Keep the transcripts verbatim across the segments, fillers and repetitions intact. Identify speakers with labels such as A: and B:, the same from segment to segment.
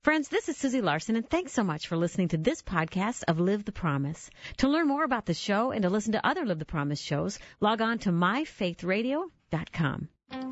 A: Friends, this is Susie Larson, and thanks so much for listening to this podcast of Live the Promise. To learn more about the show and to listen to other Live the Promise shows, log on to my faith radio dot com.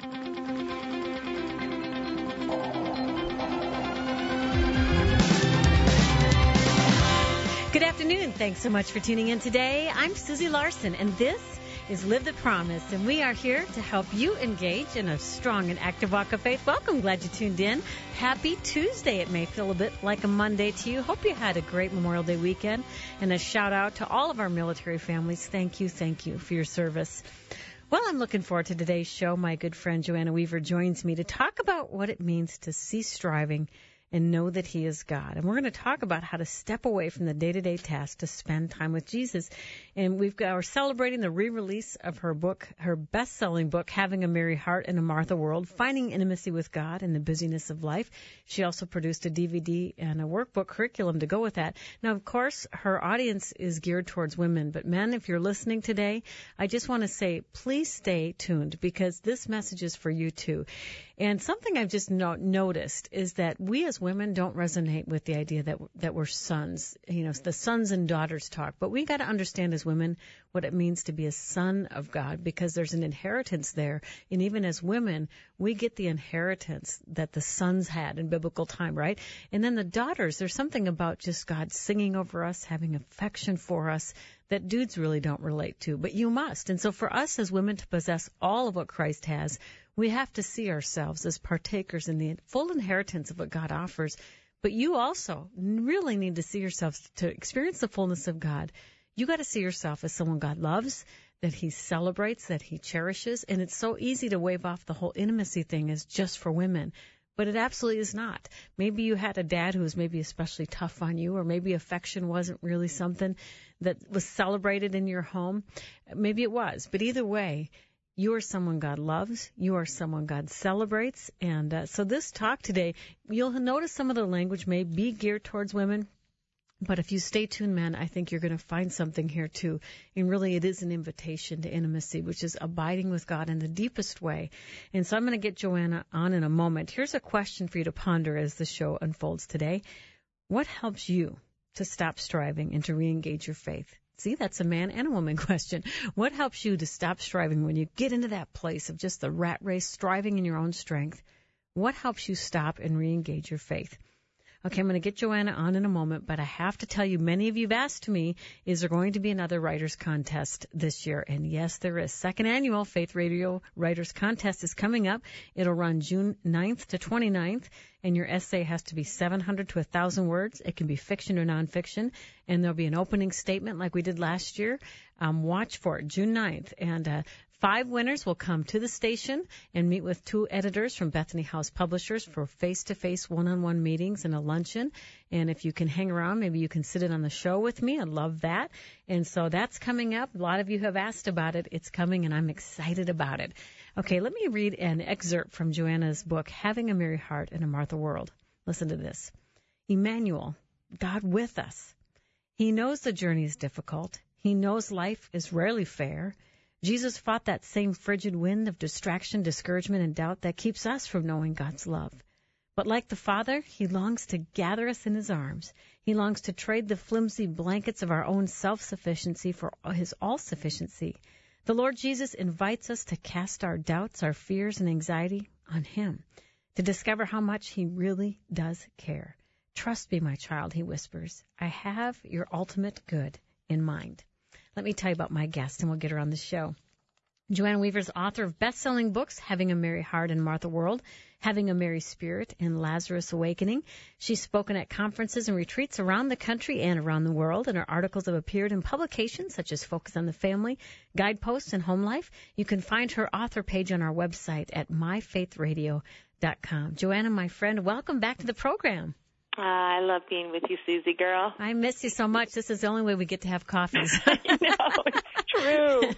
A: Good afternoon. Thanks so much for tuning in today. I'm Susie Larson, and this is Live the Promise, and we are here to help you engage in a strong and active walk of faith. Welcome. Glad you tuned in. Happy Tuesday. It may feel a bit like a Monday to you. Hope you had a great Memorial Day weekend, and a shout out to all of our military families. Thank you, thank you for your service. Well, I'm looking forward to today's show. My good friend Joanna Weaver joins me to talk about what it means to cease striving and know that He is God. And we're going to talk about how to step away from the day-to-day task to spend time with Jesus. And we've got, we're celebrating the re-release of her book, her best-selling book, Having a Merry Heart in a Martha World, Finding Intimacy with God in the Busyness of Life. She also produced a D V D and a workbook curriculum to go with that. Now, of course, her audience is geared towards women. But men, if you're listening today, I just want to say, please stay tuned, because this message is for you too. And something I've just no- noticed is that we as women don't resonate with the idea that that we're sons, you know, the sons and daughters talk. But we got to understand as women what it means to be a son of God, because there's an inheritance there. And even as women, we get the inheritance that the sons had in biblical time, right? And then the daughters, there's something about just God singing over us, having affection for us, that dudes really don't relate to, but you must. And so for us as women to possess all of what Christ has, we have to see ourselves as partakers in the full inheritance of what God offers. But you also really need to see yourselves to experience the fullness of God. You got to see yourself as someone God loves, that He celebrates, that He cherishes. And it's so easy to wave off the whole intimacy thing as just for women. But it absolutely is not. Maybe you had a dad who was maybe especially tough on you, or maybe affection wasn't really something that was celebrated in your home. Maybe it was. But either way, you are someone God loves. You are someone God celebrates. And uh, so this talk today, you'll notice some of the language may be geared towards women. But if you stay tuned, man, I think you're going to find something here, too. And really, it is an invitation to intimacy, which is abiding with God in the deepest way. And so I'm going to get Joanna on in a moment. Here's a question for you to ponder as the show unfolds today. What helps you to stop striving and to re-engage your faith? See, that's a man and a woman question. What helps you to stop striving when you get into that place of just the rat race, striving in your own strength? What helps you stop and re-engage your faith? Okay, I'm going to get Joanna on in a moment, but I have to tell you, many of you have asked me, is there going to be another writers contest this year? And yes, there is. Second annual Faith Radio Writers Contest is coming up. It'll run June ninth to twenty-ninth, and your essay has to be seven hundred to one thousand words. It can be fiction or nonfiction, and there'll be an opening statement like we did last year. Um, watch for it, June ninth, and uh, Five winners will come to the station and meet with two editors from Bethany House Publishers for face-to-face one-on-one meetings and a luncheon. And if you can hang around, maybe you can sit in on the show with me. I'd love that. And so that's coming up. A lot of you have asked about it. It's coming, and I'm excited about it. Okay, let me read an excerpt from Joanna's book, Having a Merry Heart in a Martha World. Listen to this. Emmanuel, God with us. He knows the journey is difficult. He knows life is rarely fair. Jesus fought that same frigid wind of distraction, discouragement, and doubt that keeps us from knowing God's love. But like the Father, He longs to gather us in His arms. He longs to trade the flimsy blankets of our own self-sufficiency for His all-sufficiency. The Lord Jesus invites us to cast our doubts, our fears, and anxiety on Him, to discover how much He really does care. Trust me, my child, He whispers. I have your ultimate good in mind. Let me tell you about my guest, and we'll get her on the show. Joanna Weaver is author of best-selling books, Having a Merry Heart in Martha World, Having a Merry Spirit, and Lazarus Awakening. She's spoken at conferences and retreats around the country and around the world, and her articles have appeared in publications such as Focus on the Family, Guideposts, and Home Life. You can find her author page on our website at my faith radio dot com. Joanna, my friend, welcome back to the program.
B: Uh, I love being with you, Susie girl.
A: I miss you so much. This is the only way we get to have coffees.
B: I know, it's true.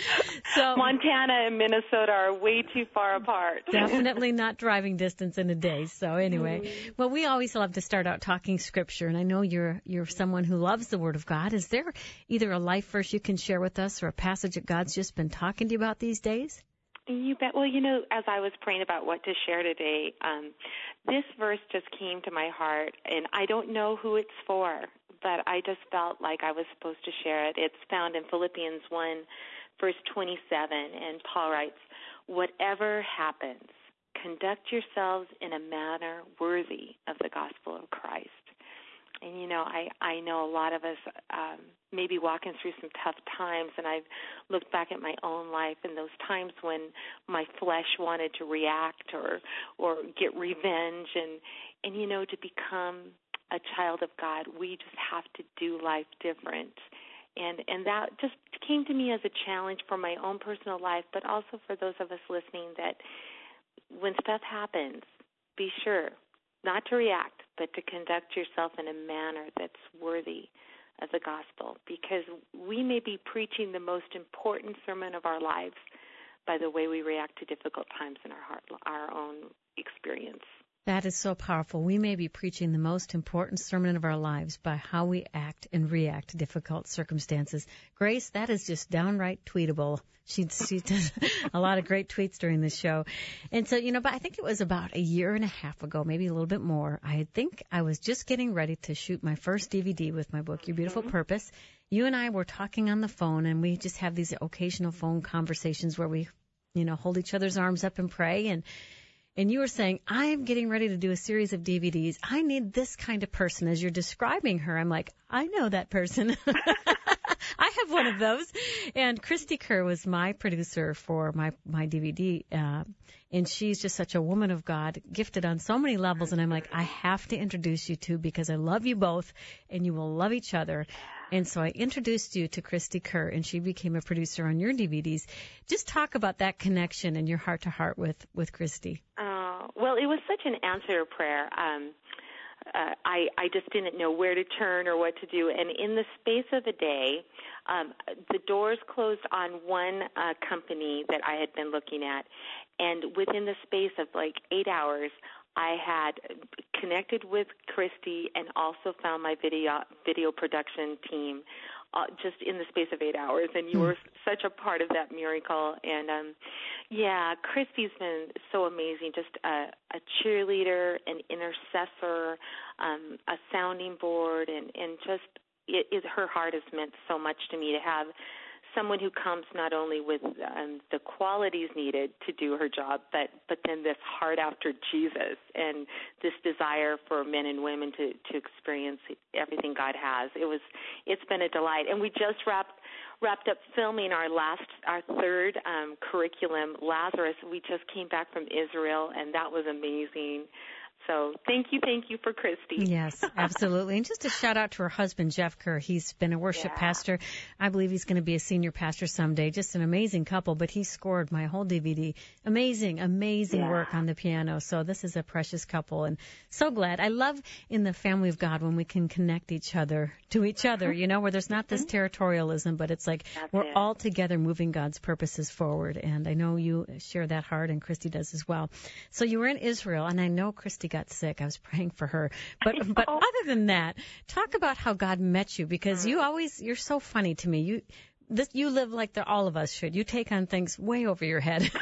B: so Montana and Minnesota are way too far apart.
A: Definitely not driving distance in a day. So anyway, mm. well, we always love to start out talking Scripture, and I know you're you're someone who loves the Word of God. Is there either a life verse you can share with us or a passage that God's just been talking to you about these days?
B: You bet. Well, you know, as I was praying about what to share today, um, this verse just came to my heart, and I don't know who it's for, but I just felt like I was supposed to share it. It's found in Philippians one, verse twenty-seven, and Paul writes, "Whatever happens, conduct yourselves in a manner worthy of the gospel of Christ." And, you know, I, I know a lot of us um, may be walking through some tough times, and I've looked back at my own life and those times when my flesh wanted to react or or get revenge. And, and, you know, to become a child of God, we just have to do life different. And, and that just came to me as a challenge for my own personal life, but also for those of us listening, that when stuff happens, be sure not to react, but to conduct yourself in a manner that's worthy of the gospel, because we may be preaching the most important sermon of our lives by the way we react to difficult times in our heart, our own experience.
A: That is so powerful. We may be preaching the most important sermon of our lives by how we act and react to difficult circumstances. Grace, that is just downright tweetable. She, she does a lot of great tweets during this show. And so, you know, but I think it was about a year and a half ago, maybe a little bit more. I think I was just getting ready to shoot my first D V D with my book, Your Beautiful mm-hmm. Purpose. You and I were talking on the phone, and we just have these occasional phone conversations where we, you know, hold each other's arms up and pray. And And you were saying, I'm getting ready to do a series of D V Ds. I need this kind of person. As you're describing her, I'm like, I know that person. I have one of those. And Christy Kerr was my producer for my, my D V D. Uh, and she's just such a woman of God, gifted on so many levels. And I'm like, I have to introduce you two because I love you both and you will love each other. And so I introduced you to Christy Kerr, and she became a producer on your D V Ds. Just talk about that connection and your heart-to-heart with, with Christy.
B: Oh, well, it was such an answer to prayer. Um, uh, I, I just didn't know where to turn or what to do. And in the space of a day, um, the doors closed on one uh, company that I had been looking at. And within the space of like eight hours, I had connected with Christy and also found my video video production team uh, just in the space of eight hours. And you were such a part of that miracle. And, um, yeah, Christy's been so amazing, just a, a cheerleader, an intercessor, um, a sounding board, and, and just it, it, her heart has meant so much to me to have someone who comes not only with um, the qualities needed to do her job, but, but then this heart after Jesus and this desire for men and women to, to experience everything God has. It was, it's been a delight. And we just wrapped, wrapped up filming our last, our third um, curriculum, Lazarus. We just came back from Israel, and that was amazing. So thank you, thank you for Christy.
A: Yes, absolutely. And just a shout out to her husband, Jeff Kerr. He's been a worship yeah. pastor. I believe he's going to be a senior pastor someday. Just an amazing couple, but he scored my whole D V D. Amazing, amazing yeah. work on the piano. So this is a precious couple, and so glad. I love in the family of God when we can connect each other to each other, you know, where there's not this territorialism, but it's like That's we're it. all together moving God's purposes forward. And I know you share that heart, and Christy does as well. So you were in Israel, and I know Christy got sick. I was praying for her. But but other than that, talk about how God met you, because you always, you're so funny to me. You this, you live like the, all of us should. You take on things way over your head.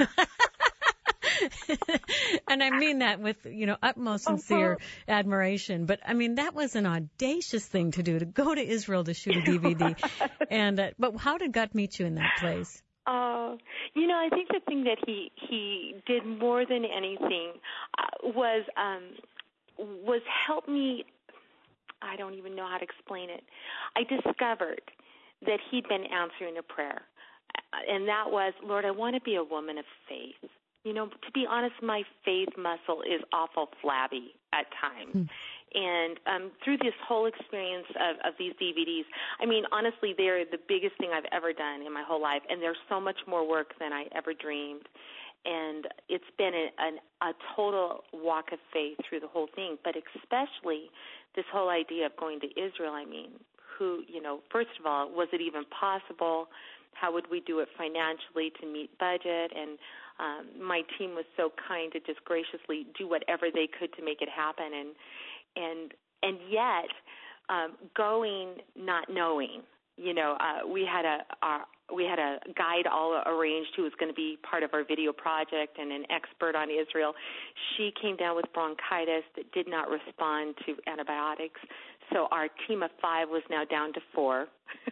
A: And I mean that with, you know, utmost sincere admiration. But, I mean, that was an audacious thing to do, to go to Israel to shoot a D V D. and uh, But how did God meet you in that place?
B: Uh, you know, I think the thing that he he did more than anything uh, was um, was help me. I don't even know how to explain it. I discovered that he'd been answering a prayer, and that was, Lord, I want to be a woman of faith. You know, to be honest, my faith muscle is awful flabby at times. Hmm. And um, through this whole experience of, of these D V Ds, I mean, honestly, they're the biggest thing I've ever done in my whole life, and there's so much more work than I ever dreamed. And it's been a, an, a total walk of faith through the whole thing, but especially this whole idea of going to Israel. I mean, who, you know, first of all, was it even possible? How would we do it financially to meet budget? And um, my team was so kind to just graciously do whatever they could to make it happen. And And and yet, um, going not knowing, you know, uh, we had a our, we had a guide all arranged who was going to be part of our video project and an expert on Israel. She came down with bronchitis that did not respond to antibiotics. So our team of five was now down to four.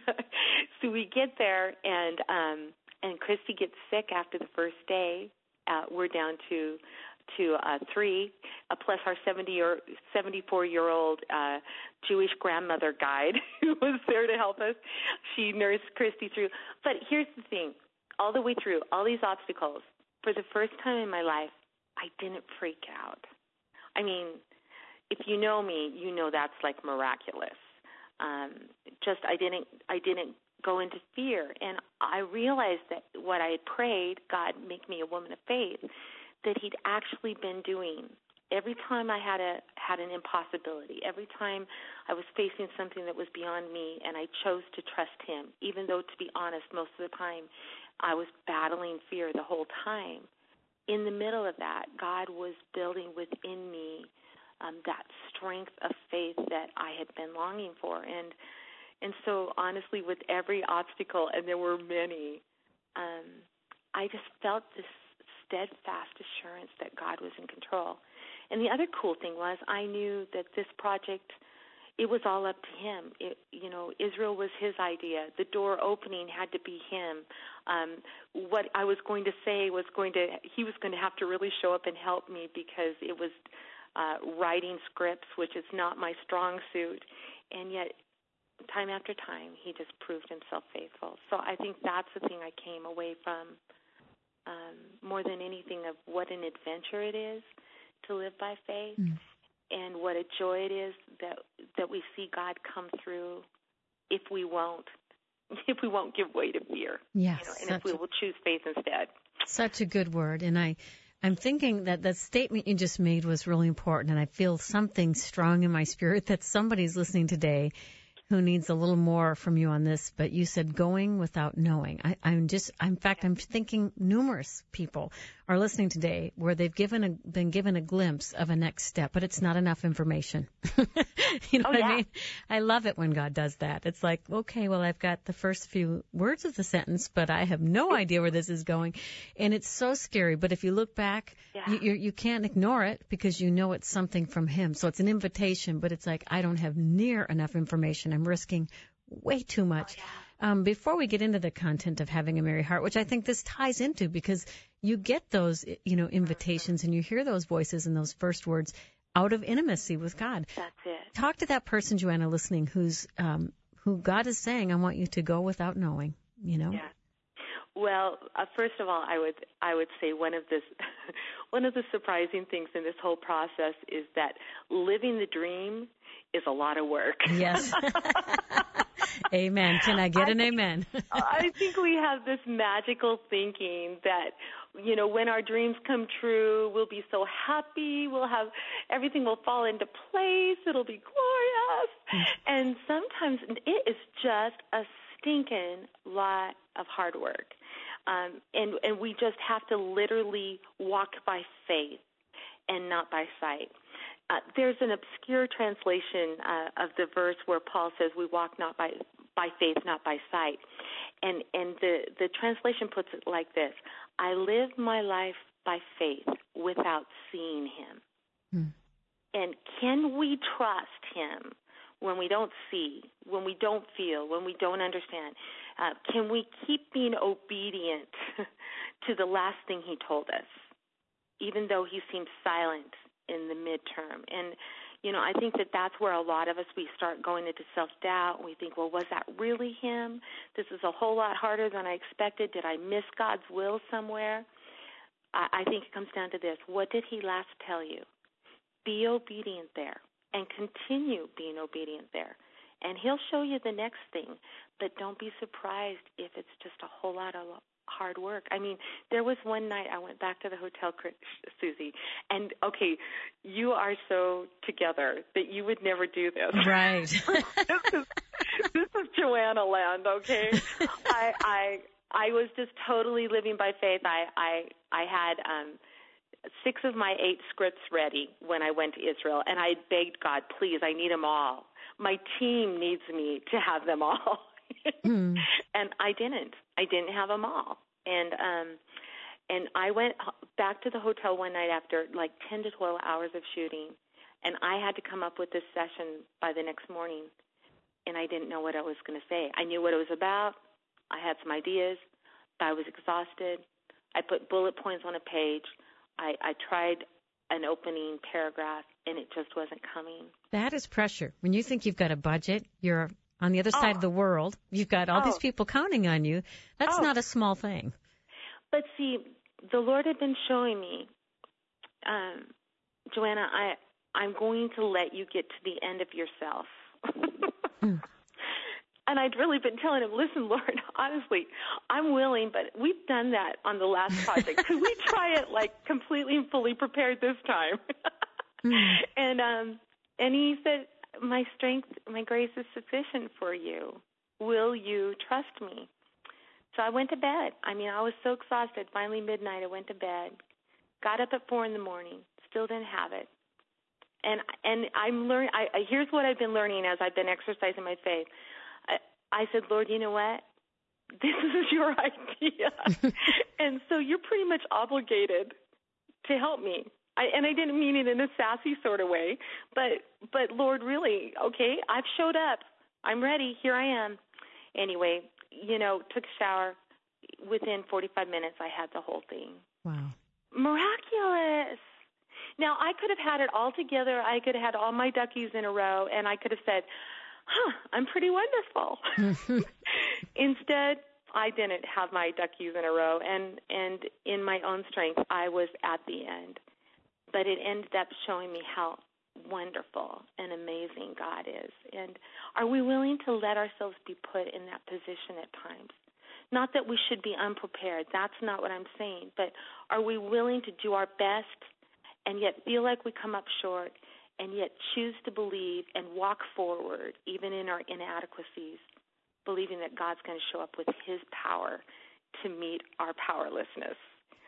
B: So we get there, and um, and Christy gets sick after the first day. Uh, we're down to to uh, three, uh, plus our seventy-four-year-old uh, Jewish grandmother guide who was there to help us. She nursed Christy through. But here's the thing. All the way through, all these obstacles, for the first time in my life, I didn't freak out. I mean, if you know me, you know that's like miraculous. Um, just I didn't I didn't go into fear. And I realized that what I had prayed, God, make me a woman of faith, that he'd actually been doing. Every time I had a had an impossibility, every time I was facing something that was beyond me, and I chose to trust him, even though, to be honest, most of the time I was battling fear the whole time. In the middle of that, God was building within me um, that strength of faith that I had been longing for. And and so, honestly, with every obstacle, and there were many, um, I just felt this steadfast assurance that God was in control. And the other cool thing was I knew that this project, it was all up to him. It, you know, Israel was his idea. The door opening had to be him. Um, what I was going to say was going to, he was going to have to really show up and help me, because it was uh, writing scripts, which is not my strong suit. And yet, time after time, he just proved himself faithful. So I think that's the thing I came away from. Um, more than anything, of what an adventure it is to live by faith, mm. and what a joy it is that that we see God come through if we won't if we won't give way to fear.
A: Yes,
B: you know, and if we will choose faith instead.
A: Such a good word. And I, I'm thinking that the statement you just made was really important, and I feel something strong in my spirit that somebody's listening today who needs a little more from you on this, but you said going without knowing. I, I'm just, in fact, I'm thinking numerous people are listening today where they've given a, been given a glimpse of a next step, but it's not enough information. You know
B: oh,
A: what
B: yeah.
A: I mean? I love it when God does that. It's like, okay, well, I've got the first few words of the sentence, but I have no idea where this is going. And it's so scary. But if you look back,
B: yeah.
A: you, you, you can't ignore it, because you know it's something from him. So it's an invitation, but it's like, I don't have near enough information. I'm risking way too much.
B: Oh, yeah.
A: Um, before we get into the content of having a merry heart, which I think this ties into, because you get those, you know, invitations and you hear those voices and those first words out of intimacy with God.
B: That's it.
A: Talk to that person, Joanna, listening, who's um, who God is saying, I want you to go without knowing, you know?
B: Yeah. Well, uh, first of all, I would I would say one of this one of the surprising things in this whole process is that living the dream is a lot of work.
A: Yes. Amen. Can I get an
B: I,
A: amen?
B: I think we have this magical thinking that, you know, when our dreams come true, we'll be so happy. We'll have everything will fall into place. It'll be glorious. And sometimes it is just a stinking lot of hard work. Um, and, and we just have to literally walk by faith and not by sight. Uh, there's an obscure translation uh, of the verse where Paul says we walk not by by faith, not by sight. And and the, the translation puts it like this: I live my life by faith without seeing him. Hmm. And can we trust him when we don't see, when we don't feel, when we don't understand? Uh, can we keep being obedient to the last thing he told us, even though he seems silent in the midterm? And, you know, I think that that's where a lot of us, we start going into self-doubt. We think, well, was that really him? This is a whole lot harder than I expected. Did I miss God's will somewhere? I, I think it comes down to this. What did he last tell you? Be obedient there, and continue being obedient there. And he'll show you the next thing, but don't be surprised if it's just a whole lot of hard work. I mean, there was one night I went back to the hotel, Susie, and, okay, you are so together that you would never do this.
A: Right.
B: this, is, this is Joanna land, okay? I, I I was just totally living by faith. I, I, I had um, six of my eight scripts ready when I went to Israel, and I begged God, please, I need them all. My team needs me to have them all. mm. And I didn't. I didn't have them all. And um, and I went back to the hotel one night after like ten to twelve hours of shooting, and I had to come up with this session by the next morning, and I didn't know what I was going to say. I knew what it was about. I had some ideas, but I was exhausted. I put bullet points on a page. I, I tried an opening paragraph, and it just wasn't coming.
A: That is pressure. When you think you've got a budget, you're on the other side
B: oh.
A: of the world, you've got all
B: oh.
A: these people counting on you. That's
B: oh.
A: not a small thing.
B: But see, the Lord had been showing me, um, Joanna, I, I'm going to let you get to the end of yourself. mm. And I'd really been telling him, listen, Lord, honestly, I'm willing, but we've done that on the last project. Could we try it like completely and fully prepared this time? mm. And um, and he said, my strength, my grace is sufficient for you. Will you trust me? So I went to bed. I mean, I was so exhausted. Finally, midnight, I went to bed. Got up at four in the morning. Still didn't have it. And and I'm learning. I, I here's what I've been learning as I've been exercising my faith. I said, Lord, you know what? This is your idea. And so you're pretty much obligated to help me. I, and I didn't mean it in a sassy sort of way, but, but Lord, really, okay, I've showed up. I'm ready. Here I am. Anyway, you know, took a shower. Within forty-five minutes, I had the whole thing.
A: Wow.
B: Miraculous. Now, I could have had it all together. I could have had all my duckies in a row, and I could have said, huh, I'm pretty wonderful. Instead, I didn't have my duckies in a row, and, and in my own strength, I was at the end. But it ended up showing me how wonderful and amazing God is. And are we willing to let ourselves be put in that position at times? Not that we should be unprepared. That's not what I'm saying. But are we willing to do our best and yet feel like we come up short, and yet choose to believe and walk forward, even in our inadequacies, believing that God's going to show up with his power to meet our powerlessness?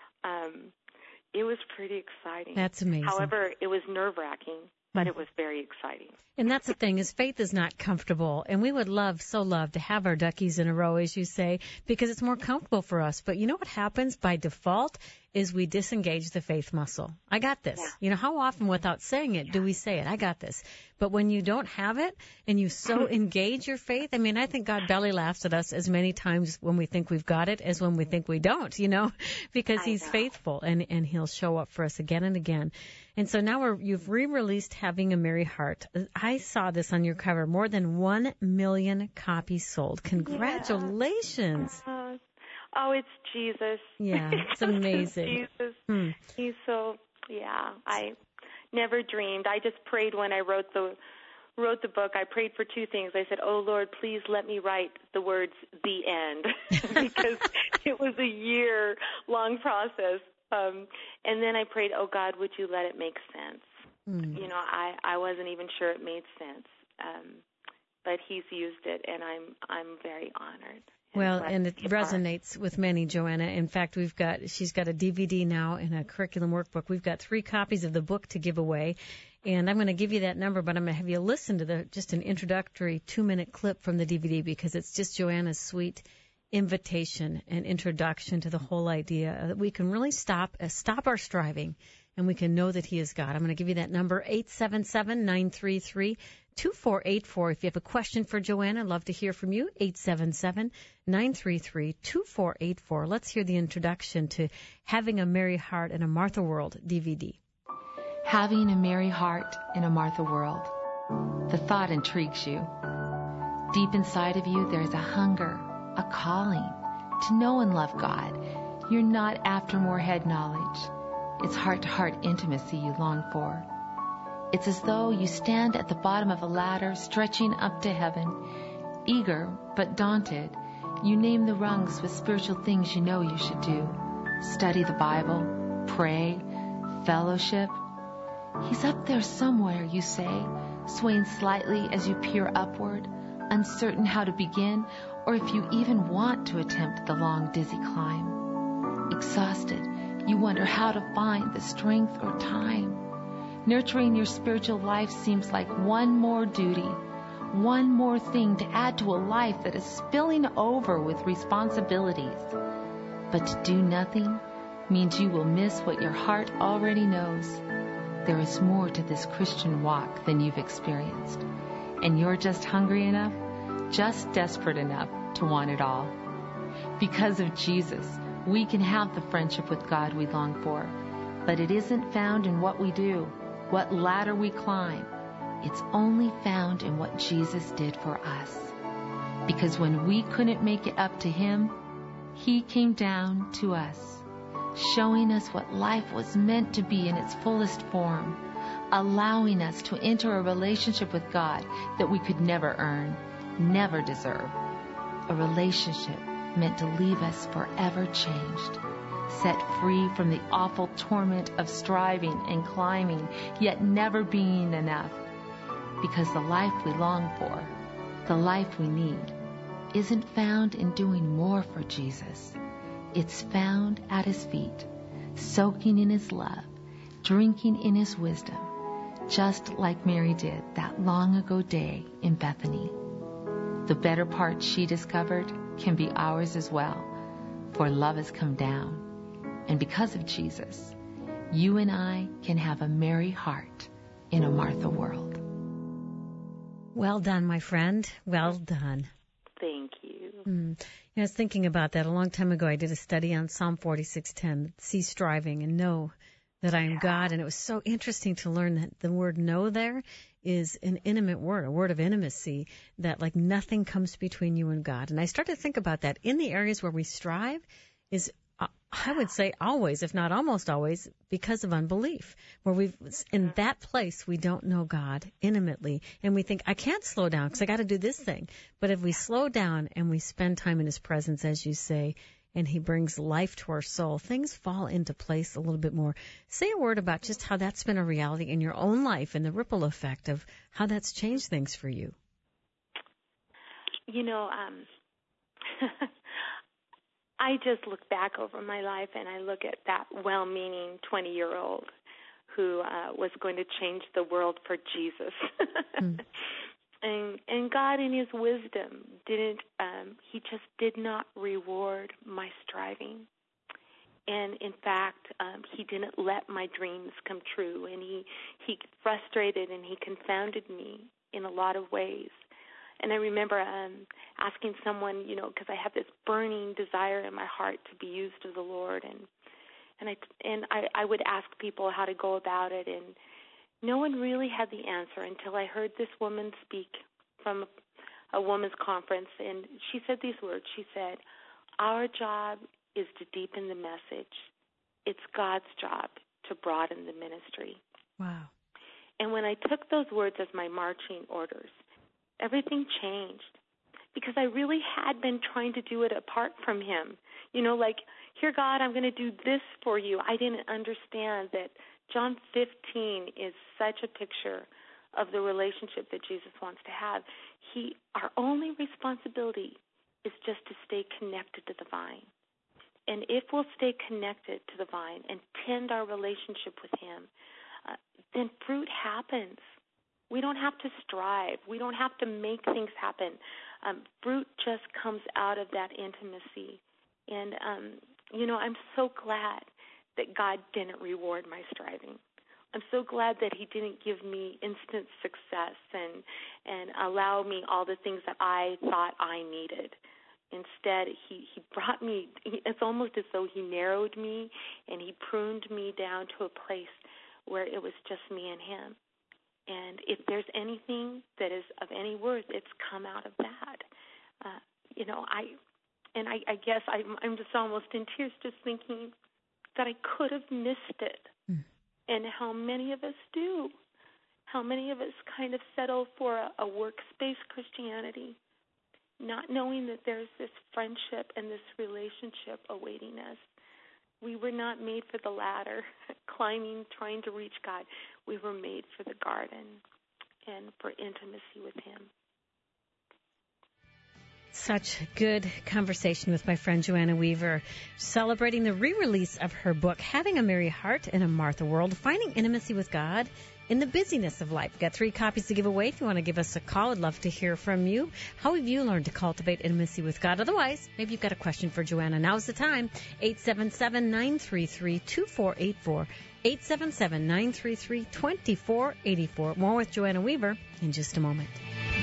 B: Um, it was pretty exciting.
A: That's amazing.
B: However, it was nerve-wracking, but it was very exciting.
A: And that's the thing, is faith is not comfortable. And we would love, so love, to have our duckies in a row, as you say, because it's more comfortable for us. But you know what happens by default is we disengage the faith muscle. I got this. Yeah. You know, how often without saying it do we say it? I got this. But when you don't have it and you so engage your faith, I mean, I think God belly laughs at us as many times when we think we've got it as when we think we don't, you know, because I he's know. faithful and, and he'll show up for us again and again. And so now we're, you've re-released Having a Merry Heart. I saw this on your cover. More than one million copies sold. Congratulations.
B: Yeah. Uh, oh, it's Jesus.
A: Yeah, it's amazing.
B: Jesus.
A: Hmm.
B: He's so, yeah, I never dreamed. I just prayed when I wrote the wrote the book. I prayed for two things. I said, oh, Lord, please let me write the words, the end, because it was a year-long process. Um, and then I prayed, oh, God, would you let it make sense? Mm. You know, I, I wasn't even sure it made sense, um, but he's used it, and I'm I'm very honored.
A: Well, and it resonates with many, Joanna. In fact, we've got, she's got a D V D now and a curriculum workbook. We've got three copies of the book to give away. And I'm going to give you that number, but I'm going to have you listen to the just an introductory two-minute clip from the D V D, because it's just Joanna's sweet invitation and introduction to the whole idea that we can really stop uh, stop our striving, and we can know that he is God. I'm going to give you that number, eight seven seven, nine three three, two four eight four. If you have a question for Joanna, I'd love to hear from you, eight seven seven, nine three three, two four eight four. Let's hear the introduction to Having a Merry Heart in a Martha World D V D.
C: Having a Merry Heart in a Martha World. The thought intrigues you. Deep inside of you, there is a hunger, a calling to know and love God. You're not after more head knowledge. It's heart-to-heart intimacy you long for. It's as though you stand at the bottom of a ladder stretching up to heaven, eager but daunted. You name the rungs with spiritual things you know you should do. Study the Bible, pray, fellowship. He's up there somewhere, you say, swaying slightly as you peer upward, uncertain how to begin, or if you even want to attempt the long, dizzy climb. Exhausted, you wonder how to find the strength or time. Nurturing your spiritual life seems like one more duty, one more thing to add to a life that is spilling over with responsibilities. But to do nothing means you will miss what your heart already knows. There is more to this Christian walk than you've experienced, and you're just hungry enough, just desperate enough to want it all. Because of Jesus, we can have the friendship with God we long for, but it isn't found in what we do, what ladder we climb. It's only found in what Jesus did for us. Because when we couldn't make it up to Him, He came down to us, showing us what life was meant to be in its fullest form, allowing us to enter a relationship with God that we could never earn, never deserve. A relationship meant to leave us forever changed, set free from the awful torment of striving and climbing, yet never being enough. Because the life we long for, the life we need, isn't found in doing more for Jesus. It's found at His feet, soaking in His love, drinking in His wisdom, just like Mary did that long ago day in Bethany. The better part she discovered can be ours as well, for love has come down. And because of Jesus, you and I can have a Mary heart in a Martha world.
A: Well done, my friend. Well done.
B: Thank you.
A: Mm. You know, I was thinking about that a long time ago. I did a study on Psalm forty-six ten, cease striving and know that I am God. And it was so interesting to learn that the word know there is an intimate word, a word of intimacy, that like nothing comes between you and God. And I started to think about that in the areas where we strive is, uh, I would say always, if not almost always, because of unbelief, where we've, in that place, we don't know God intimately. And we think, I can't slow down because I got to do this thing. But if we slow down and we spend time in His presence, as you say, and He brings life to our soul, things fall into place a little bit more. Say a word about just how that's been a reality in your own life and the ripple effect of how that's changed things for you.
B: You know, um, I just look back over my life and I look at that well-meaning twenty-year-old who uh, was going to change the world for Jesus. mm. And and God in His wisdom didn't, um, He just did not reward my striving. And in fact, um, He didn't let my dreams come true. And He, he frustrated and He confounded me in a lot of ways. And I remember um, asking someone, you know, because I have this burning desire in my heart to be used of the Lord. And and I, and I, I would ask people how to go about it, and no one really had the answer until I heard this woman speak from a women's conference, and she said these words. She said, our job is to deepen the message. It's God's job to broaden the ministry.
A: Wow.
B: And when I took those words as my marching orders, everything changed, because I really had been trying to do it apart from Him. You know, like, here, God, I'm going to do this for you. I didn't understand that John fifteen is such a picture of the relationship that Jesus wants to have. He, our only responsibility is just to stay connected to the vine. And if we'll stay connected to the vine and tend our relationship with Him, uh, then fruit happens. We don't have to strive. We don't have to make things happen. Um, fruit just comes out of that intimacy. And, um, you know, I'm so glad that God didn't reward my striving. I'm so glad that He didn't give me instant success and and allow me all the things that I thought I needed. Instead, he, he brought me, it's almost as though He narrowed me and He pruned me down to a place where it was just me and Him. And if there's anything that is of any worth, it's come out of that. Uh, you know, I, and I, I guess I'm, I'm just almost in tears just thinking that I could have missed it. Mm. And how many of us do. How many of us kind of settle for a, a workspace Christianity, not knowing that there's this friendship and this relationship awaiting us. We were not made for the ladder, climbing, trying to reach God. We were made for the garden and for intimacy with Him.
A: Such good conversation with my friend Joanna Weaver, celebrating the re-release of her book, Having a Mary Heart in a Martha World, Finding Intimacy with God in the busyness of life. We've got three copies to give away. If you want to give us a call, I'd love to hear from you. How have you learned to cultivate intimacy with God? Otherwise, maybe you've got a question for Joanna. Now's the time. eight seven seven, nine three three, two four eight four. eight seven seven, nine three three, two four eight four. More with Joanna Weaver in just a moment.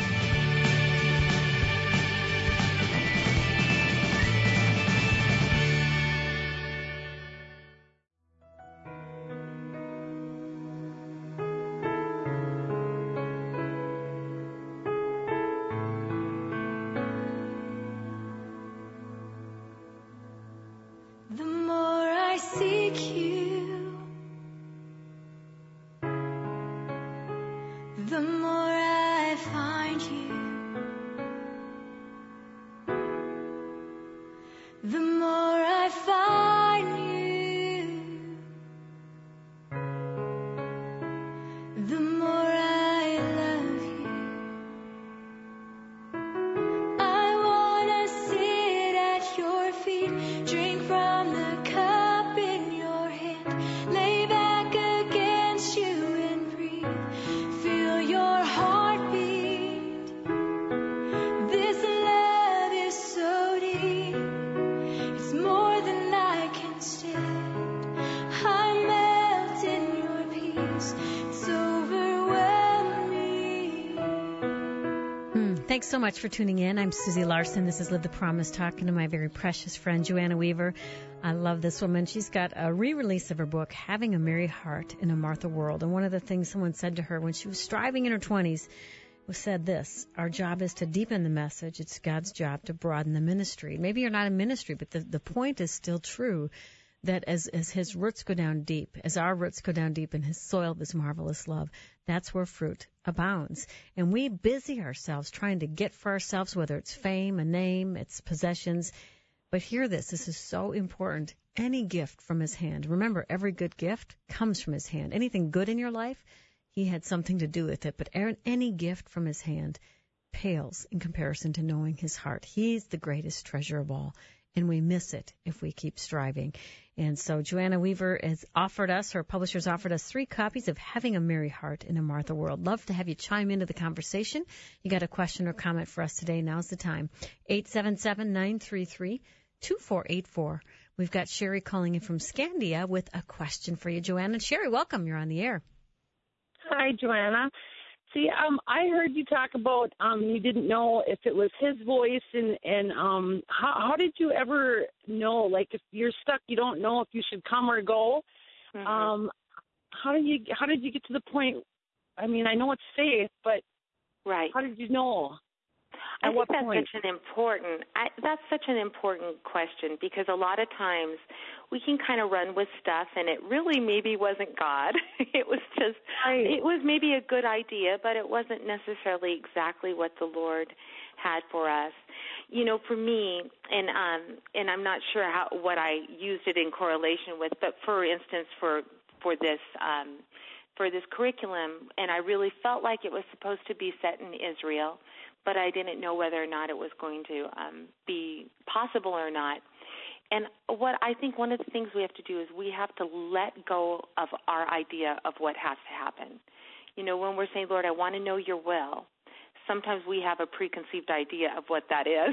A: Thanks so much for tuning in. I'm Susie Larson. This is Live the Promise, talking to my very precious friend, Joanna Weaver. I love this woman. She's got a re-release of her book, Having a Merry Heart in a Martha World. And one of the things someone said to her when she was striving in her twenties was said this: our job is to deepen the message. It's God's job to broaden the ministry. Maybe you're not in ministry, but the, the point is still true, that as, as his roots go down deep, as our roots go down deep in his soil of his marvelous love, that's where fruit abounds. And we busy ourselves trying to get for ourselves, whether it's fame, a name, it's possessions. But hear this, this is so important. Any gift from his hand. Remember, every good gift comes from his hand. Anything good in your life, he had something to do with it. But any gift from his hand pales in comparison to knowing his heart. He's the greatest treasure of all. And we miss it if we keep striving. And so Joanna Weaver has offered us, her publisher's offered us three copies of Having a Merry Heart in a Martha World. Love to have you chime into the conversation. You got a question or comment for us today, now's the time. eight seven seven, nine three three, two four eight four. We've got Sherry calling in from Scandia with a question for you, Joanna. Sherry, welcome. You're on the air.
D: Hi, Joanna. See, um, I heard you talk about um, you didn't know if it was his voice, and and um, how, how did you ever know? Like, if you're stuck, you don't know if you should come or go. Mm-hmm. Um, how did you how did you get to the point? I mean, I know it's faith, but
B: right.
D: How did you know?
B: I
D: At
B: think
D: what
B: that's
D: point?
B: such an important. I, that's such an important question, because a lot of times we can kind of run with stuff, and it really maybe wasn't God. It was just,
D: right.
B: It was maybe a good idea, but it wasn't necessarily exactly what the Lord had for us. You know, for me, and um, and I'm not sure how what I used it in correlation with, but for instance, for for this. Um, for this curriculum, and I really felt like it was supposed to be set in Israel, but I didn't know whether or not it was going to um, be possible or not. And what I think one of the things we have to do is we have to let go of our idea of what has to happen. You know, when we're saying, Lord, I want to know your will, sometimes we have a preconceived idea of what that is.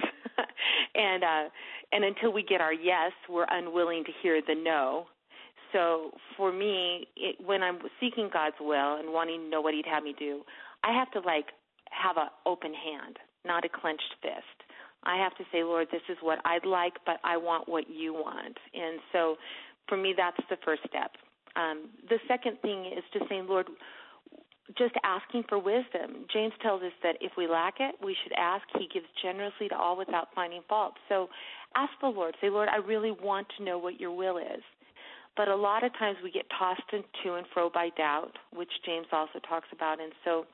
B: and uh, and until we get our yes, we're unwilling to hear the no. So for me, it, when I'm seeking God's will and wanting to know what he'd have me do, I have to, like, have an open hand, not a clenched fist. I have to say, Lord, this is what I'd like, but I want what you want. And so for me, that's the first step. Um, the second thing is just saying, Lord, just asking for wisdom. James tells us that if we lack it, we should ask. He gives generously to all without finding fault. So ask the Lord. Say, Lord, I really want to know what your will is. But a lot of times we get tossed to and fro by doubt, which James also talks about. And so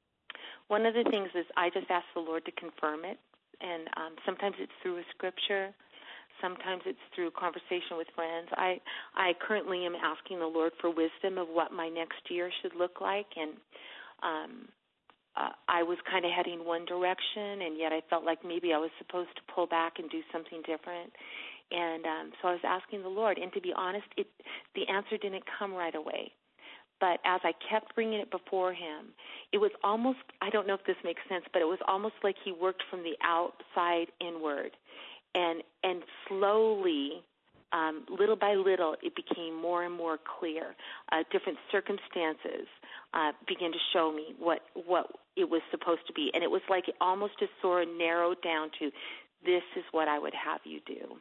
B: one of the things is I just ask the Lord to confirm it. And um, sometimes it's through a scripture. Sometimes it's through conversation with friends. I, I currently am asking the Lord for wisdom of what my next year should look like. And um, uh, I was kind of heading one direction, and yet I felt like maybe I was supposed to pull back and do something different. And um, so I was asking the Lord, and to be honest, it, the answer didn't come right away. But as I kept bringing it before him, it was almost, I don't know if this makes sense, but it was almost like he worked from the outside inward. And and slowly, um, little by little, it became more and more clear. Uh, different circumstances uh, began to show me what, what it was supposed to be. And it was like it almost just sort of narrowed down to, this is what I would have you do.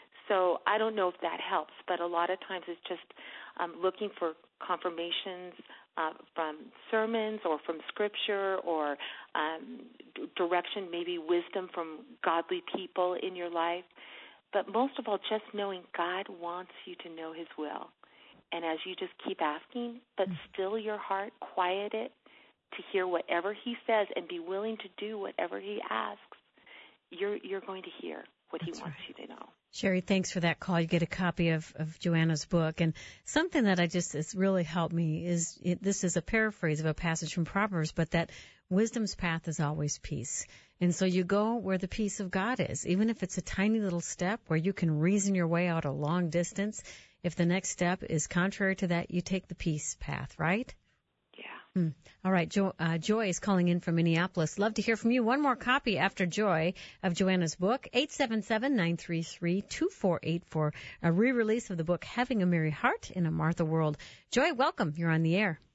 B: So I don't know if that helps, but a lot of times it's just um, looking for confirmations uh, from sermons or from Scripture or um, d- direction, maybe wisdom from godly people in your life. But most of all, just knowing God wants you to know his will. And as you just keep asking, but still your heart, quiet it to hear whatever he says and be willing to do whatever he asks, you're you're going to hear what That's he wants right. you to know.
A: Sherry, thanks for that call. You get a copy of, of Joanna's book. And something that I just has really helped me is, it, this is a paraphrase of a passage from Proverbs, but that wisdom's path is always peace. And so you go where the peace of God is, even if it's a tiny little step where you can reason your way out a long distance. If the next step is contrary to that, you take the peace path, right?
B: Yeah.
A: Mm. All right. Jo- uh, Joy is calling in from Minneapolis. Love to hear from you. One more copy after Joy of Joanna's book, eight seven seven, nine three three, two four eight four, a re-release of the book, Having a Merry Heart in a Martha World. Joy, welcome. You're on the air.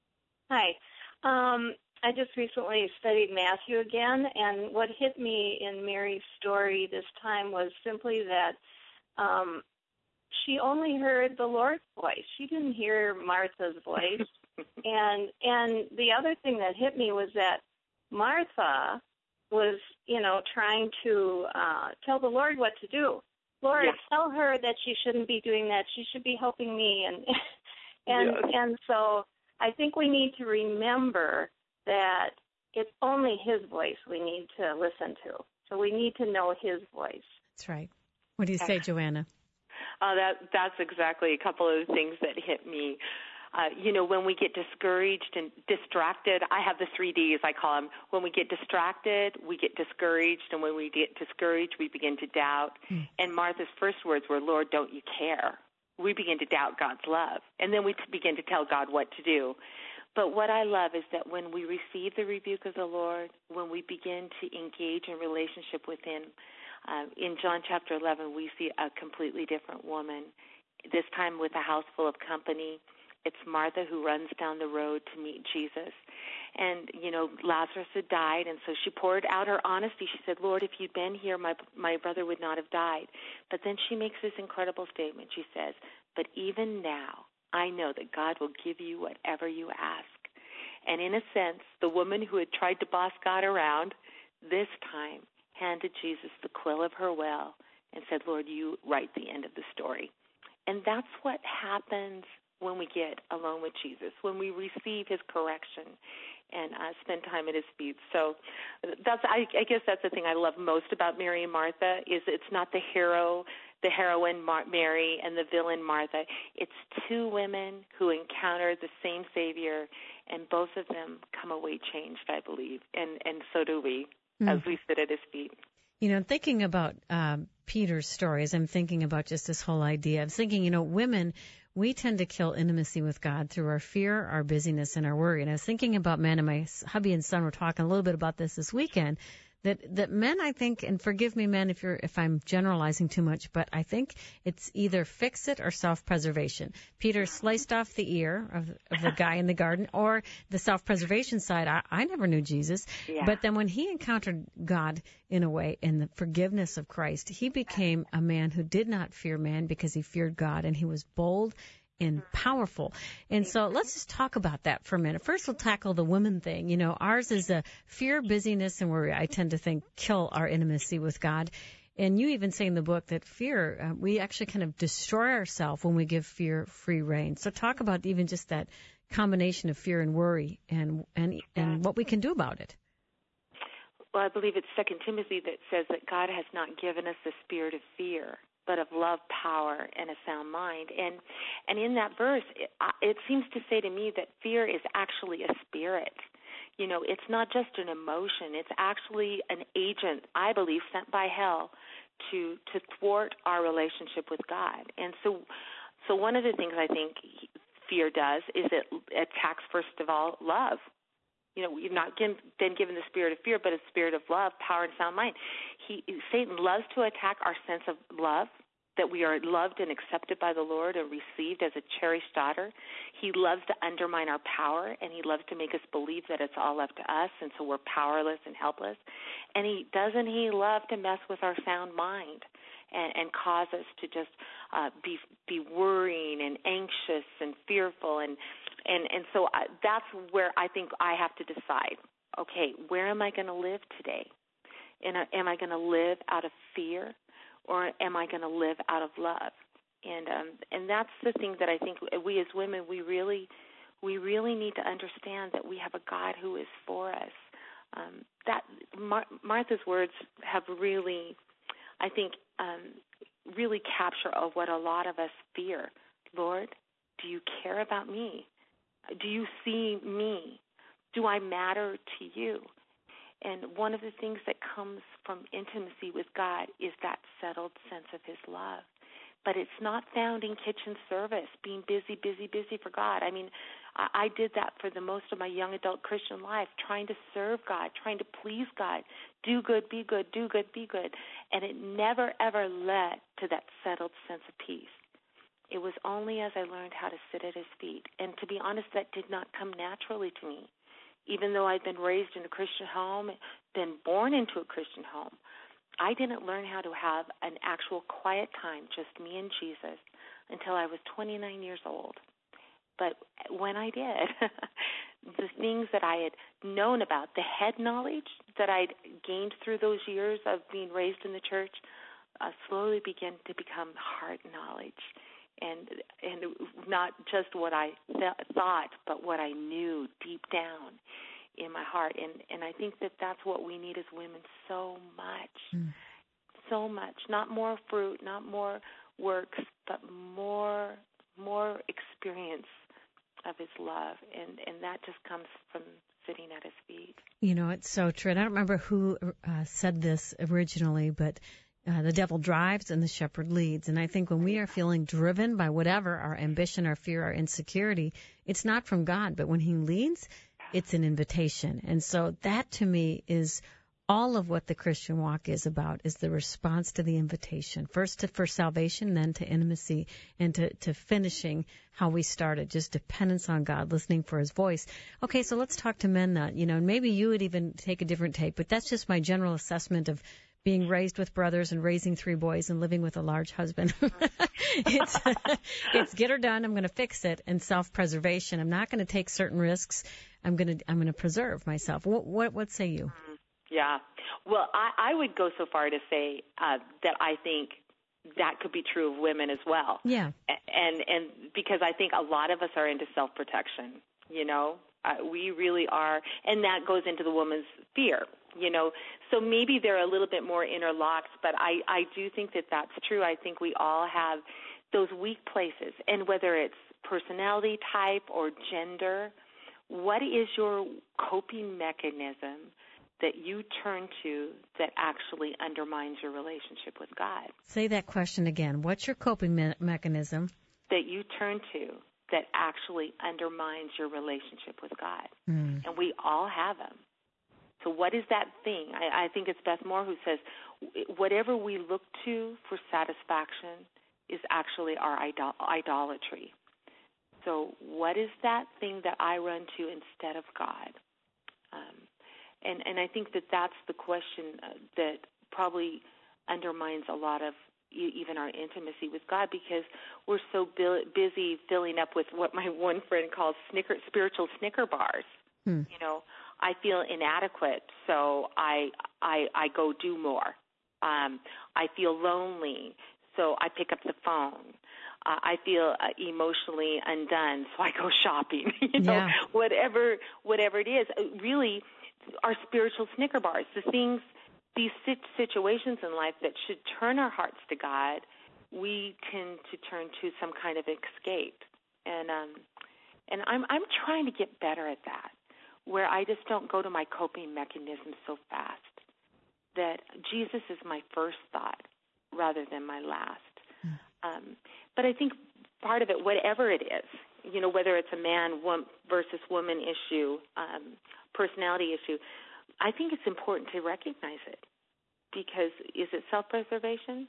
E: Hi. Um, I just recently studied Matthew again, and what hit me in Mary's story this time was simply that um, she only heard the Lord's voice. She didn't hear Martha's voice. and and the other thing that hit me was that Martha was, you know, trying to uh, tell the Lord what to do. Lord, yes. tell her that she shouldn't be doing that. She should be helping me. And and yes. and so I think we need to remember that it's only his voice we need to listen to. So we need to know his voice.
A: That's right. What do you say, Joanna?
B: Uh, that that's exactly a couple of things that hit me. Uh, you know, when we get discouraged and distracted, I have the three Ds, I call them. When we get distracted, we get discouraged, and when we get discouraged, we begin to doubt. Mm. And Martha's first words were, Lord, don't you care? We begin to doubt God's love, and then we t- begin to tell God what to do. But what I love is that when we receive the rebuke of the Lord, when we begin to engage in relationship with him, uh, in John chapter eleven, we see a completely different woman, this time with a house full of company. It's Martha who runs down the road to meet Jesus. And, you know, Lazarus had died, and so she poured out her honesty. She said, Lord, if you'd been here, my my brother would not have died. But then she makes this incredible statement. She says, but even now, I know that God will give you whatever you ask. And in a sense, the woman who had tried to boss God around, this time handed Jesus the quill of her well and said, Lord, you write the end of the story. And that's what happens when we get alone with Jesus, when we receive his correction and uh, spend time at his feet. So that's, I, I guess that's the thing I love most about Mary and Martha is it's not the hero, the heroine Mar- Mary and the villain Martha. It's two women who encounter the same Savior, and both of them come away changed, I believe, and, and so do we mm. as we sit at his feet.
A: You know, thinking about um, Peter's stories, I'm thinking about just this whole idea. I'm thinking, you know, women, we tend to kill intimacy with God through our fear, our busyness, and our worry. And I was thinking about men, and my hubby and son were talking a little bit about this this weekend, that that men, I think, and forgive me, men, if you're if I'm generalizing too much, but I think it's either fix it or self-preservation. Peter sliced off the ear of, of the guy in the garden, or the self-preservation side. I, I never knew Jesus,
B: yeah.
A: but then when he encountered God in a way, in the forgiveness of Christ, he became a man who did not fear man because he feared God, and he was bold and powerful. And so let's just talk about that for a minute. First, we'll tackle the women thing. You know, ours is a fear, busyness, and worry. I tend to think kill our intimacy with God. And you even say in the book that fear, uh, we actually kind of destroy ourselves when we give fear free rein. So talk about even just that combination of fear and worry and, and, and what we can do about it.
B: Well, I believe it's Second Timothy that says that God has not given us the spirit of fear, but of love, power, and a sound mind. And and in that verse, it, it seems to say to me that fear is actually a spirit. You know, it's not just an emotion. It's actually an agent, I believe, sent by hell to to thwart our relationship with God. And so, so one of the things I think fear does is it attacks, first of all, love. You know, we've not been given the spirit of fear, but a spirit of love, power, and sound mind. He, Satan loves to attack our sense of love, that we are loved and accepted by the Lord and received as a cherished daughter. He loves to undermine our power, and he loves to make us believe that it's all up to us, and so we're powerless and helpless. And he doesn't he love to mess with our sound mind and, and cause us to just uh, be be worrying and anxious and fearful. And, and, and so I, that's where I think I have to decide, okay, where am I going to live today? And am I going to live out of fear? Or am I going to live out of love? And um, and that's the thing that I think we as women, we really we really need to understand that we have a God who is for us. Um, that Mar- Martha's words have really, I think, um, really capture of what a lot of us fear. Lord, do you care about me? Do you see me? Do I matter to you? And one of the things that comes from intimacy with God is that settled sense of his love. But it's not found in kitchen service, being busy, busy, busy for God. I mean, I, I did that for the most of my young adult Christian life, trying to serve God, trying to please God, do good, be good, do good, be good. And it never, ever led to that settled sense of peace. It was only as I learned how to sit at his feet. And to be honest, that did not come naturally to me. Even though I'd been raised in a Christian home, been born into a Christian home, I didn't learn how to have an actual quiet time, just me and Jesus, until I was twenty-nine years old. But when I did, the things that I had known about, the head knowledge that I'd gained through those years of being raised in the church, uh, slowly began to become heart knowledge. And and not just what I th- thought, but what I knew deep down in my heart. And, and I think that that's what we need as women so much, mm. so much. Not more fruit, not more works, but more more experience of his love. And, and that just comes from sitting at his feet.
A: You know, it's so true. And I don't remember who uh, said this originally, but Uh, the devil drives and the shepherd leads. And I think when we are feeling driven by whatever, our ambition, our fear, our insecurity, it's not from God. But when he leads, it's an invitation. And so that to me is all of what the Christian walk is about, is the response to the invitation. First to, for salvation, then to intimacy, and to, to finishing how we started, just dependence on God, listening for his voice. Okay, so let's talk to men now. You know, maybe you would even take a different take, but that's just my general assessment of being raised with brothers and raising three boys and living with a large husband. it's, it's get her done. I'm going to fix it, and self-preservation. I'm not going to take certain risks. I'm going to I'm going to preserve myself. What what what say you?
B: Yeah. Well, I, I would go so far to say uh, that I think that could be true of women as well.
A: Yeah.
B: And and because I think a lot of us are into self-protection. You know, uh, we really are, and that goes into the woman's fear. You know, so maybe they're a little bit more interlocked, but I, I do think that that's true. I think we all have those weak places, and whether it's personality type or gender, what is your coping mechanism that you turn to that actually undermines your relationship with God?
A: Say that question again. What's your coping me- mechanism?
B: That you turn to that actually undermines your relationship with God. Mm. And we all have them. So what is that thing? I, I think it's Beth Moore who says, whatever we look to for satisfaction is actually our idol- idolatry. So what is that thing that I run to instead of God? Um, and, and I think that that's the question uh, that probably undermines a lot of even our intimacy with God, because we're so bu- busy filling up with what my one friend calls snicker, spiritual Snicker bars. Hmm. You know, I feel inadequate, so I I, I go do more. Um, I feel lonely, so I pick up the phone. Uh, I feel uh, emotionally undone, so I go shopping. you know,
A: yeah.
B: whatever whatever it is. Really, our spiritual Snicker bars, the things, these situations in life that should turn our hearts to God, we tend to turn to some kind of escape. And um, and I'm I'm trying to get better at that, where I just don't go to my coping mechanism so fast, that Jesus is my first thought rather than my last. Mm. Um, but I think part of it, whatever it is, you know, whether it's a man wom- versus woman issue, um, personality issue, I think it's important to recognize it, because is it self-preservation?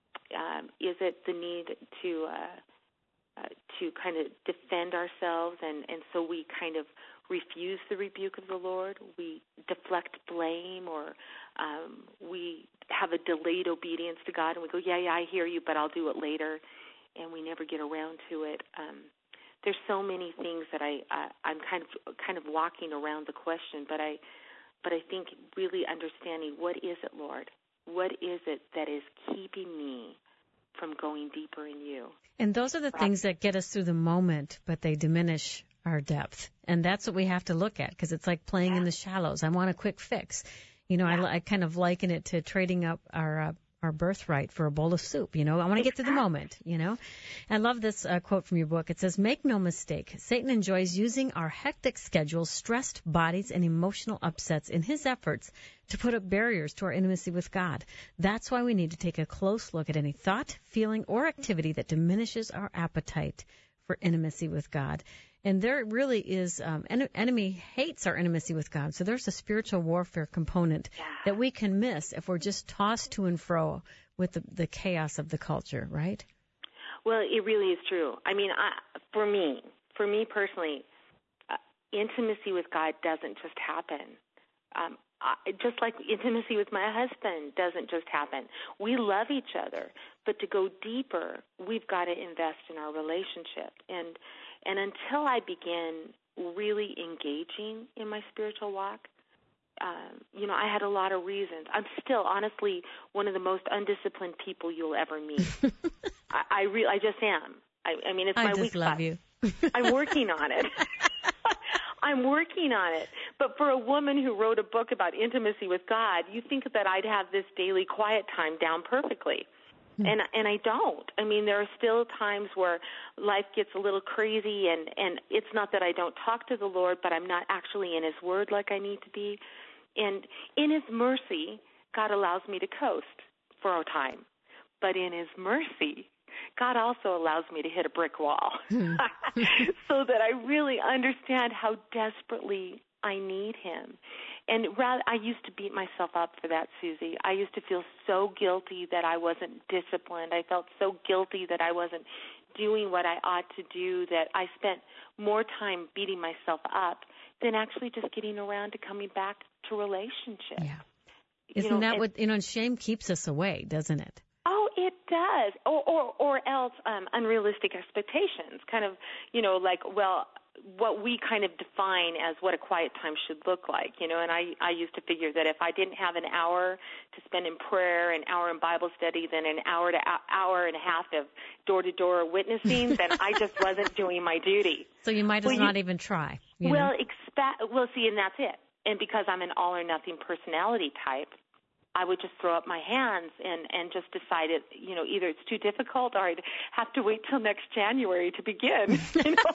B: Um, is it the need to uh, uh, to kind of defend ourselves, and, and so we kind of refuse the rebuke of the Lord? We deflect blame, or um, we have a delayed obedience to God, and we go, yeah, yeah, I hear you, but I'll do it later, and we never get around to it. Um, there's so many things that I, I I'm kind of kind of walking around the question, but I but I think really understanding, what is it, Lord? What is it that is keeping me from going deeper in you?
A: And those are the things that get us through the moment, but they diminish our depth. And that's what we have to look at, because it's like playing
B: yeah.
A: in the shallows. I want a quick fix. You know, yeah. I, I kind of liken it to trading up our uh, our birthright for a bowl of soup. You know, I want to get to the moment, you know. I love this uh, quote from your book. It says, make no mistake, Satan enjoys using our hectic schedules, stressed bodies, and emotional upsets in his efforts to put up barriers to our intimacy with God. That's why we need to take a close look at any thought, feeling, or activity that diminishes our appetite for intimacy with God. And there really is, um, en- enemy hates our intimacy with God. So there's a spiritual warfare component
B: yeah.
A: that we can miss if we're just tossed to and fro with the, the chaos of the culture, right?
B: Well, it really is true. I mean, I, for me, for me personally, uh, intimacy with God doesn't just happen. Um, I, just like intimacy with my husband doesn't just happen. We love each other, but to go deeper, we've got to invest in our relationship. And And until I begin really engaging in my spiritual walk, um, you know, I had a lot of reasons. I'm still, honestly, one of the most undisciplined people you'll ever meet. I, I, re- I just am. I, I mean, it's
A: I
B: my
A: just
B: weak
A: love
B: spot.
A: you.
B: I'm working on it. I'm working on it. But for a woman who wrote a book about intimacy with God, you think that I'd have this daily quiet time down perfectly. And and I don't. I mean, there are still times where life gets a little crazy, and, and it's not that I don't talk to the Lord, but I'm not actually in His Word like I need to be. And in His mercy, God allows me to coast for a time. But in His mercy, God also allows me to hit a brick wall so that I really understand how desperately I need Him. And rather, I used to beat myself up for that, Susie. I used to feel so guilty that I wasn't disciplined. I felt so guilty that I wasn't doing what I ought to do, that I spent more time beating myself up than actually just getting around to coming back to relationship.
A: Yeah. Isn't
B: you know,
A: that what, you know, shame keeps us away, doesn't it?
B: Oh, it does. Or, or, or else um, unrealistic expectations, kind of, you know, like, well, what we kind of define as what a quiet time should look like, you know, and I, I used to figure that if I didn't have an hour to spend in prayer, an hour in Bible study, then an hour to hour and a half of door-to-door witnessing, then I just wasn't doing my duty.
A: So you might as
B: well,
A: not
B: you,
A: even try. You
B: well,
A: know?
B: expect, well, see, and that's it. And because I'm an all-or-nothing personality type, I would just throw up my hands and, and just decide it, you know, either it's too difficult or I'd have to wait till next January to begin, you know.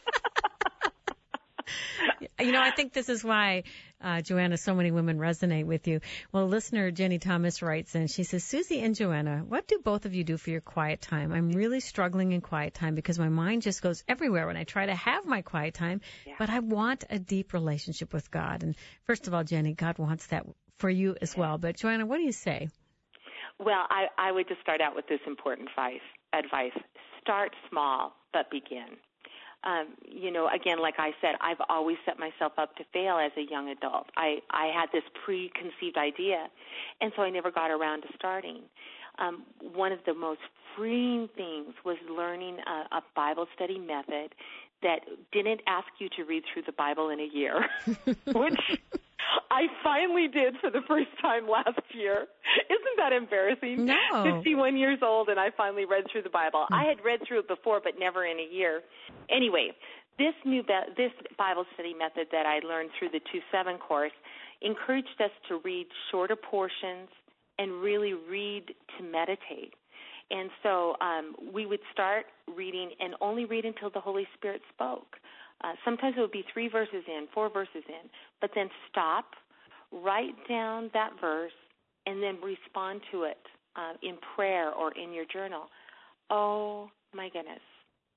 A: You know, I think this is why, uh, Joanna, so many women resonate with you. Well, listener Jenny Thomas writes in, she says, Susie and Joanna, what do both of you do for your quiet time? I'm really struggling in quiet time because my mind just goes everywhere when I try to have my quiet time, yeah. but I want a deep relationship with God. And first of all, Jenny, God wants that for you as well. But Joanna, what do you say?
B: Well, I, I would just start out with this important advice. advice. Start small, but begin. Um, you know, again, like I said, I've always set myself up to fail as a young adult. I, I had this preconceived idea, and so I never got around to starting. Um, one of the most freeing things was learning a, a Bible study method that didn't ask you to read through the Bible in a year, which I finally did for the first time last year. Isn't that embarrassing?
A: No.
B: fifty-one years old, and I finally read through the Bible. Mm. I had read through it before, but never in a year. Anyway, this new be- this Bible study method that I learned through the two seven course encouraged us to read shorter portions and really read to meditate. And so um, we would start reading and only read until the Holy Spirit spoke. Uh, sometimes it would be three verses in, four verses in, but then stop, write down that verse, and then respond to it uh, in prayer or in your journal. Oh, my goodness.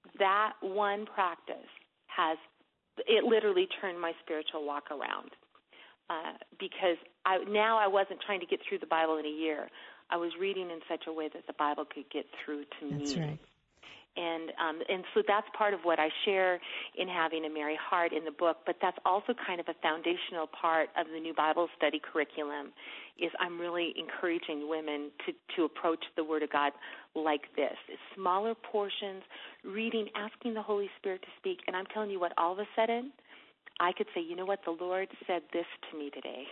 B: that one practice has, it literally turned my spiritual walk around. Uh, because I, now I wasn't trying to get through the Bible in a year. I was reading in such a way that the Bible could get through to me.
A: That's right.
B: And um, and so that's part of what I share in Having a Merry Heart in the book, but that's also kind of a foundational part of the new Bible study curriculum, is I'm really encouraging women to, to approach the Word of God like this. It's smaller portions, reading, asking the Holy Spirit to speak, and I'm telling you what, all of a sudden, I could say, you know what, the Lord said this to me today.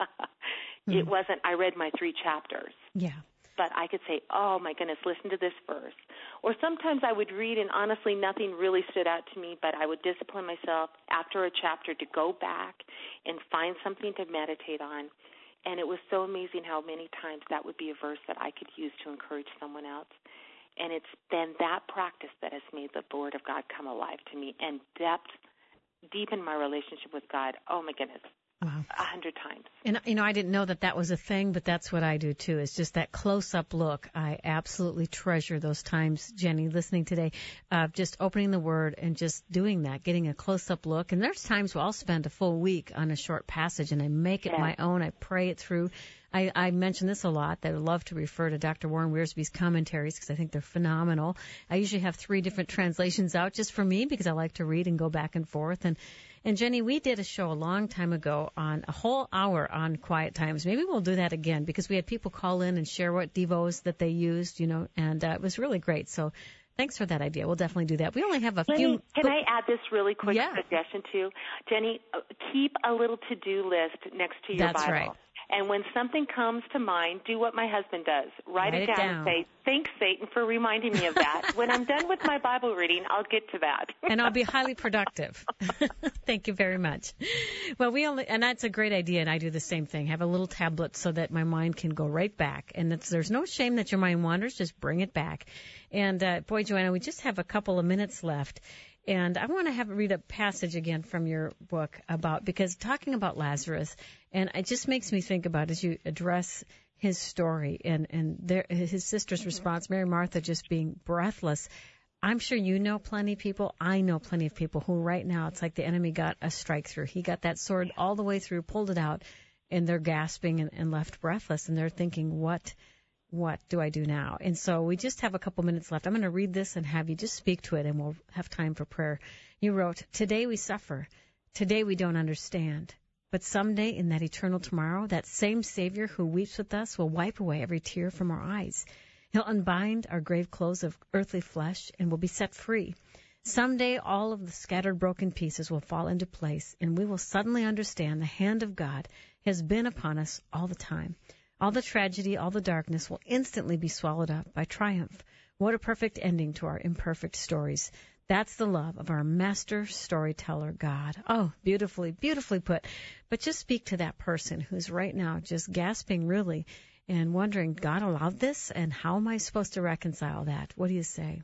B: mm. It wasn't, I read my three chapters.
A: Yeah.
B: But I could say, oh, my goodness, listen to this verse. Or sometimes I would read, and honestly, nothing really stood out to me, but I would discipline myself after a chapter to go back and find something to meditate on. And it was so amazing how many times that would be a verse that I could use to encourage someone else. And it's been that practice that has made the Word of God come alive to me and depth, deepen my relationship with God. Oh, my goodness.
A: Wow.
B: A hundred times.
A: And, you know, I didn't know that that was a thing, but that's what I do, too, is just that close-up look. I absolutely treasure those times, Jenny, listening today, uh, just opening the Word and just doing that, getting a close-up look. And there's times where I'll spend a full week on a short passage, and I make it
B: yeah.
A: my own. I pray it through. I, I mention this a lot, that I love to refer to Doctor Warren Wiersbe's commentaries because I think they're phenomenal. I usually have three different translations out just for me because I like to read and go back and forth. And And, Jenny, we did a show a long time ago on a whole hour on quiet times. Maybe we'll do that again because we had people call in and share what devos that they used, you know, and uh, it was really great. So thanks for that idea. We'll definitely do that. We only have a
B: Jenny,
A: few.
B: Can I add this really quick
A: yeah.
B: suggestion, too? Jenny, keep a little to-do list next to your
A: That's
B: Bible.
A: Right.
B: And when something comes to mind, do what my husband does. Write,
A: Write
B: it, down
A: it down
B: and say, thanks, Satan, for reminding me of that. When I'm done with my Bible reading, I'll get to that.
A: And I'll be highly productive. Thank you very much. Well, we only, and that's a great idea, and I do the same thing. Have a little tablet so that my mind can go right back. And it's, there's no shame that your mind wanders. Just bring it back. And, uh, boy, Joanna, we just have a couple of minutes left. And I want to have read a passage again from your book about, because talking about Lazarus, and it just makes me think about as you address his story and, and their, his sister's response, Mary Martha just being breathless. I'm sure you know plenty of people. I know plenty of people who right now it's like the enemy got a strike through. He got that sword all the way through, pulled it out, and they're gasping and, and left breathless. And they're thinking, what What do I do now? And so we just have a couple minutes left. I'm going to read this and have you just speak to it, and we'll have time for prayer. You wrote, today we suffer. Today we don't understand. But someday in that eternal tomorrow, that same Savior who weeps with us will wipe away every tear from our eyes. He'll unbind our grave clothes of earthly flesh and we'll be set free. Someday all of the scattered broken pieces will fall into place, and we will suddenly understand the hand of God has been upon us all the time. All the tragedy, all the darkness will instantly be swallowed up by triumph. What a perfect ending to our imperfect stories. That's the love of our master storyteller, God. Oh, beautifully, beautifully put. But just speak to that person who's right now just gasping really and wondering, God allowed this, and how am I supposed to reconcile that? What do you say?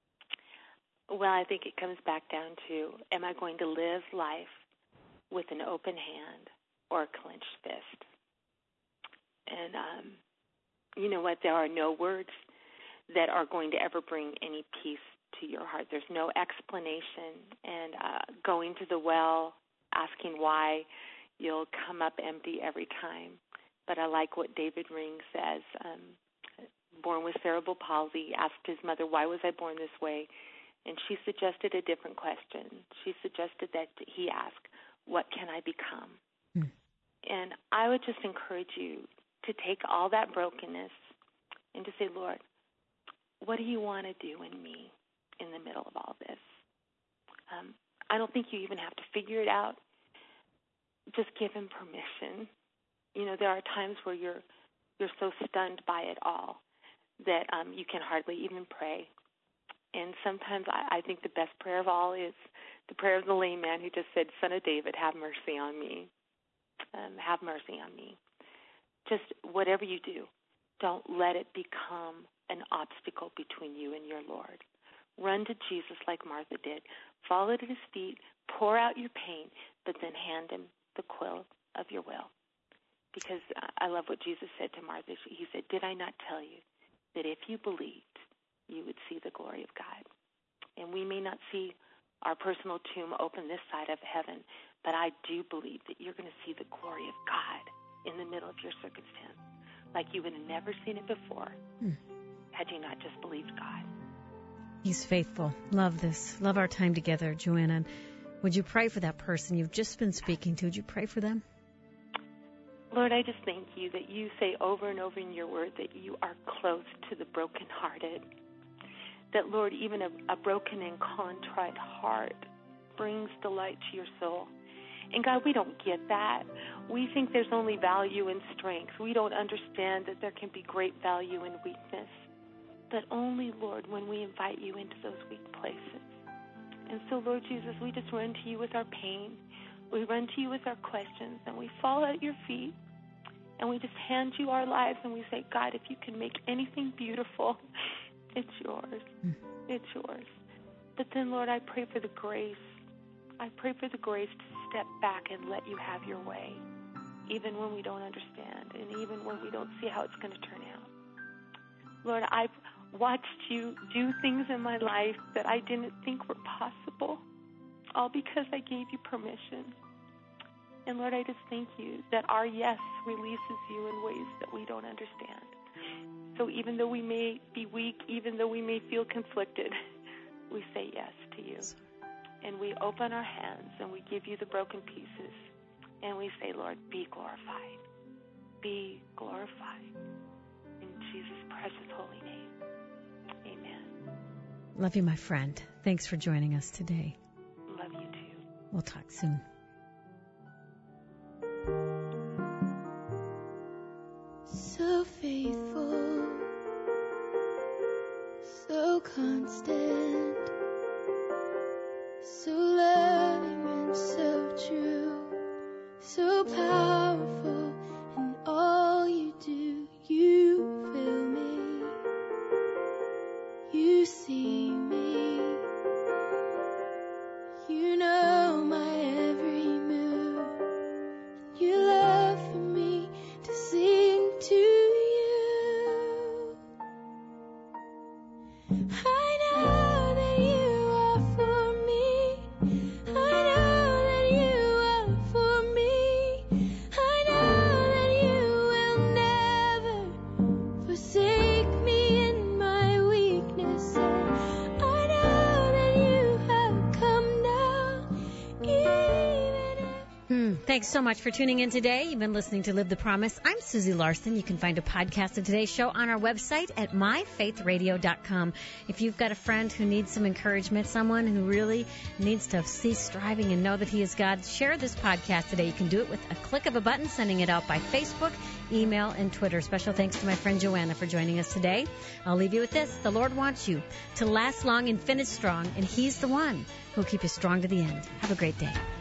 B: Well, I think it comes back down to, am I going to live life with an open hand or a clenched fist? And um, you know what? There are no words that are going to ever bring any peace to your heart. There's no explanation. And uh, going to the well, asking why, you'll come up empty every time. But I like what David Ring says. Um, born with cerebral palsy, asked his mother, why was I born this way? And she suggested a different question. She suggested that he ask, what can I become? Hmm. And I would just encourage you to take all that brokenness and to say, Lord, what do you want to do in me in the middle of all this? Um, I don't think you even have to figure it out. Just give him permission. You know, there are times where you're you're so stunned by it all that um, you can hardly even pray. And sometimes I, I think the best prayer of all is the prayer of the lame man who just said, Son of David, have mercy on me. Um, have mercy on me. Just whatever you do, don't let it become an obstacle between you and your Lord. Run to Jesus like Martha did. Fall at his feet, pour out your pain, but then hand him the quill of your will. Because I love what Jesus said to Martha. He said, did I not tell you that if you believed, you would see the glory of God? And we may not see our personal tomb open this side of heaven, but I do believe that you're going to see the glory of God in the middle of your circumstance, like you would have never seen it before hmm. had you not just believed God.
A: He's faithful. Love this. Love our time together, Joanna. Would you pray for that person you've just been speaking to? Would you pray for them?
B: Lord, I just thank you that you say over and over in your word that you are close to the brokenhearted. That, Lord, even a, a broken and contrite heart brings delight to your soul. And, God, we don't get that. We think there's only value in strength. We don't understand that there can be great value in weakness. But only, Lord, when we invite you into those weak places. And so, Lord Jesus, we just run to you with our pain. We run to you with our questions, and we fall at your feet. And we just hand you our lives, and we say, God, if you can make anything beautiful, it's yours. It's yours. But then, Lord, I pray for the grace. I pray for the grace to step back and let you have your way, even when we don't understand and even when we don't see how it's going to turn out. Lord, I've watched you do things in my life that I didn't think were possible, all because I gave you permission. And Lord, I just thank you that our yes releases you in ways that we don't understand. So even though we may be weak, even though we may feel conflicted, we say yes to you. And we open our hands and we give you the broken pieces. And we say, Lord, be glorified. Be glorified. In Jesus' precious holy name. Amen.
A: Love you, my friend. Thanks for joining us today.
B: Love you too.
A: We'll talk soon.
F: So faithful, so constant, so loving and so true, so powerful in all you do. You fill me, you see me, you know my every move, you love for me to sing to you. I know that you are for me. I know that you are for me. I know that you will never forsake me in my weakness. I know that you have come down even if...
A: Hmm. Thanks so much for tuning in today. You've been listening to Live the Promise. I'm Susie Larson. You can find a podcast of today's show on our website at my faith radio dot com. If you've got a friend who needs some encouragement, someone who really needs to cease striving and know that he is God, share this podcast today. You can do it with a click of a button, sending it out by Facebook, email, and Twitter. Special thanks to my friend Joanna for joining us today. I'll leave you with this. The Lord wants you to last long and finish strong, and He's the one who will keep you strong to the end. Have a great day.